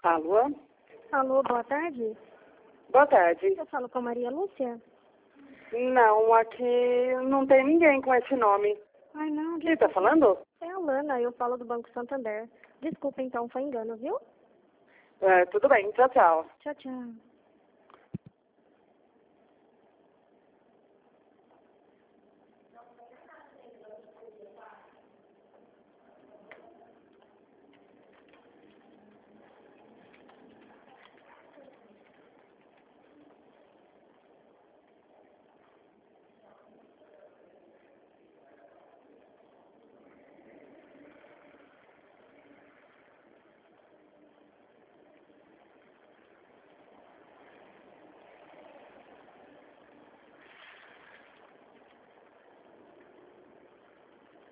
Alô? Alô, boa tarde. Boa tarde. Eu falo com a Maria Lúcia? Não, aqui não tem ninguém com esse nome. Ai, não. Quem tá falando? É a Lana, eu falo do Banco Santander. Desculpa, então, foi engano, viu? Tudo bem, tchau, tchau. Tchau, tchau.